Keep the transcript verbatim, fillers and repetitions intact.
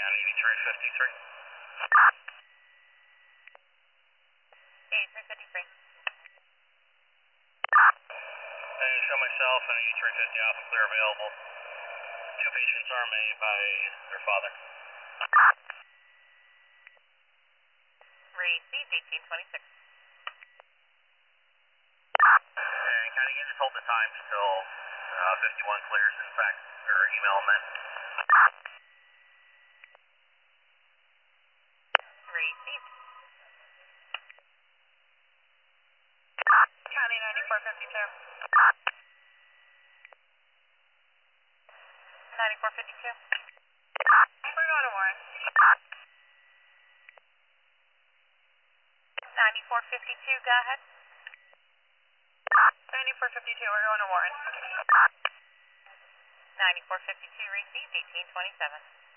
on eighty-three fifty-three. eighty-three fifty-three. And show myself and eighty-three fifty Alpha clear available. Two patients are made by their father. Received eighteen twenty-six. And kind of just hold the times till uh, fifty-one clears, in fact, or email them then. Received. County ninety-four fifty-two. ninety-four fifty-two. We're going to Warren. ninety-four fifty-two, go ahead. ninety-four fifty-two, we're going to Warren. ninety-four fifty-two received, eighteen twenty-seven.